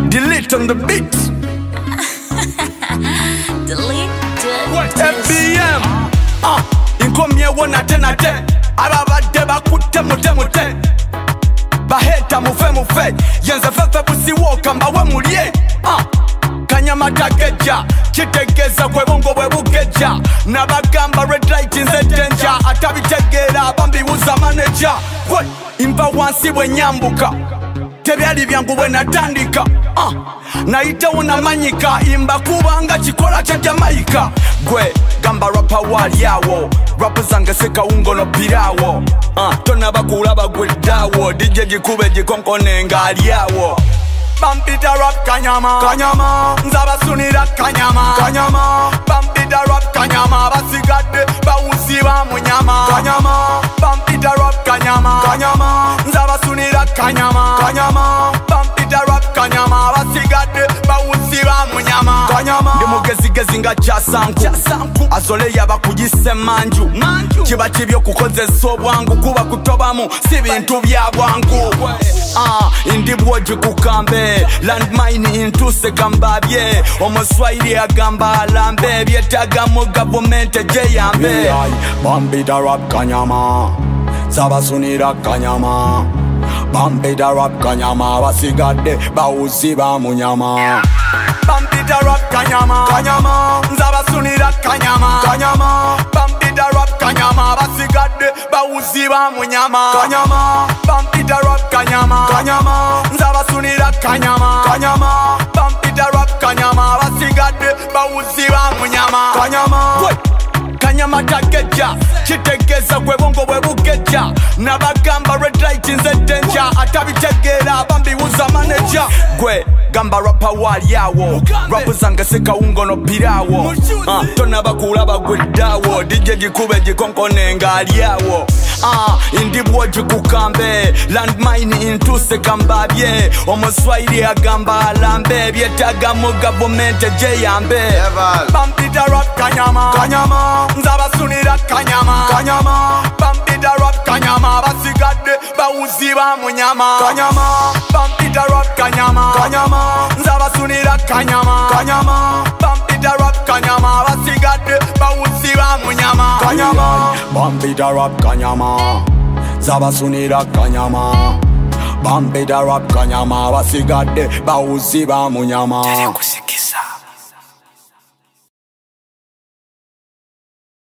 Delete on the beat. Delete FBM. Inkomye wona tenate. Ababadde bakutte mute. Baheta mufe. Yenze fefe busiwoka mbawe mulye. Kanyama takeja. Kitegeza kwe bongo bwe bukeja. Nabagamba red light nze danger. Atabitegera bambibuza manager. Imba wansi bwe nyambuka. Tebyali byangu bwe natandika. Naita unamanyika. Imba kubanga chikola cha Jamaica. Gwe gamba rapa wali yawo. Rapa zange seka ungo no pirawo. Tona bakulaba gwe dawo. DJ jikube jikonkone ngali yawo. Bampita rap kanyama Nzaba sunira kanyama Bampita rap kanyama Basigade bawusi ba munyama Bampita rap kanyama Nzaba sunira kanyama Bampita rap kanyama Basigade bawusi ba munyama Ndi mugezigezi nga kyasanku Azole yaba kugise manju Kiba kibyo kukozesa obwangu Kuba kutobamu si bintu bya bwangu Indi bwoji kukambe Landmine intuse kambabye Omuswahili agamba alambe Byetaga mu government ejeyambe Bambida rap kanyama Zabasunira kanyama Bambida rap kanyama Basigadde bawuzi ba munyama Bambida rap kanyama Zabasunira kanyama Bambida rap kanyama Basigadde bawuzi ba munyama Bambida rap kanyama Zabasunira kanyama Bambida rap kanyama Basigadde bawuzi ba munyama Kanyama takeja Kitegeza kwe bongo bwe bukeja Nabagamba red light nze danger Atabitegera bambibuza manager Gwe gamba rapa wali yawo Rapu zange seka ungo no pirawo Tona bakulaba gwe dawo DJ jikube jikonkone ngali yawo Indi bwoji kukambe Landmine intuse kambabye Omuswahili agamba alambe Byetaga mu government ejeyambe Bampita rap kanyama Nzabasunira kanyama Bampita rap kanyama Basigade bawuzi ba munyama Bampita rap kanyama Nzabasunira kanyama Bampita rap kanyama Basigade bawuzi ba munyama Bampita rap kanyama Zabasunira kanyama Bampita rap kanyama Basigade bawuzi ba munyama.